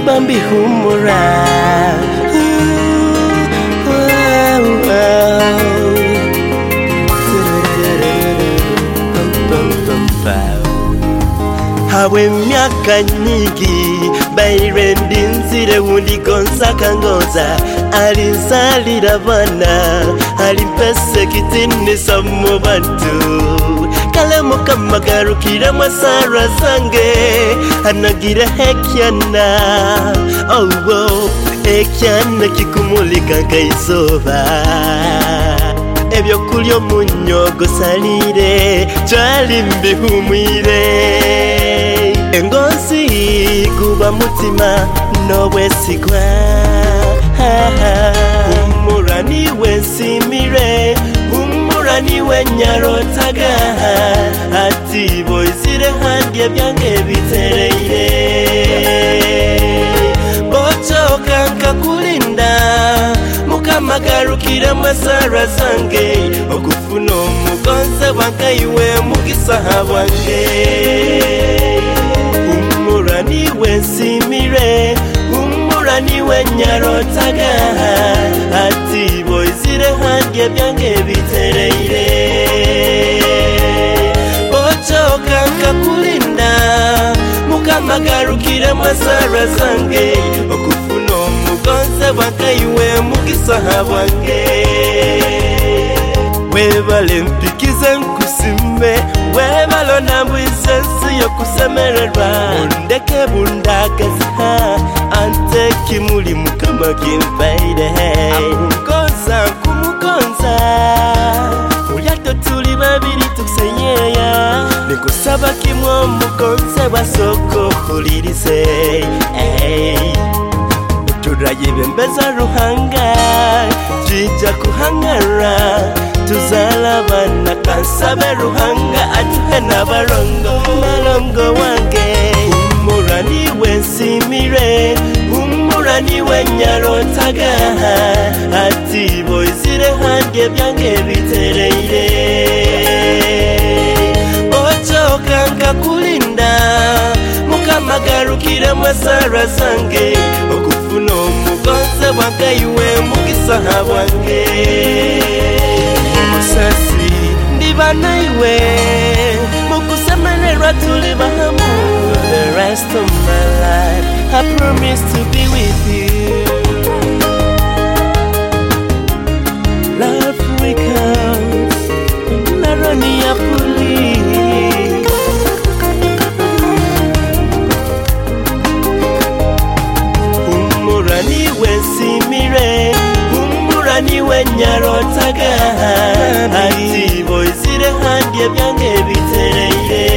Bambi humura. Hawe miaka nyingi Bairendi nzire wundi Gonzaga ngoza alinzalira bana alimpese kitinisa mu bantu kale mukamugarukira masara zange anagira hekyana oh ekyana kikumulika nkaizuba ebyo kulyo munyogo salire twali mbihumwire engonzi guba mutima nobwesigwa humurani wensimire humurani wenyarotaga ati boizire handye byange bitereire bochoka nkakulinda mukamagarukira masara zange okufuna omugonze wankaiwe mugisaha bwange humurani wensimire humurani wenyarotaga ati boizire handye byange bitereire bochoka nkakulinda mukamagarukira masara zange okufuna omugonze wankaiwe mugisaha bwange webale mpikize nkusime webalo nambwisensi yokusemererwa ondeke bundagaza ante kimuli mukama kimfaire akungoza nkumugonza ulyato tuli babiri tukusenyeya nikusaba kimwe omugonze basoko hulirize turayibembeza ruhanga jija kuhangara tuzalabana kansabe ruhanga atuhe n'abarongo wange humurani wensimire humurani wenyarotaga ati boizire handye byange bitereire ochoka nkakulinda mukamagarukira masara zange okufuna omugonze wankaiwe mugisaha bwange musasi ndiba naiwe mukusemererwa tuli bahamu the rest of my life I promise to be with you love recounts naroni ya puli humurani wensimire humurani wenyarotaga ati boizire handye byange bitereire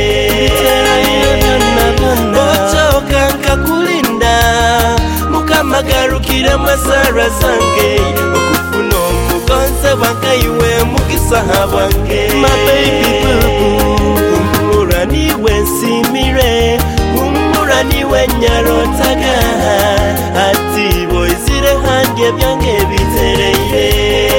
ochoka nkakulinda mukamagarukira masara zange okufuna omugonze wankaiwe mugisaha bwange my baby boo humurani wensimire humurani wenyarotaga ati boizire handye byange bitereire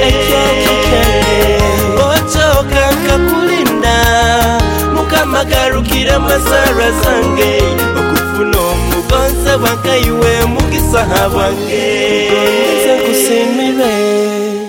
ochoka nkakulinda mukamagarukira masara zange okufuna omugonze wankaiwe mugisaha bwange kusimire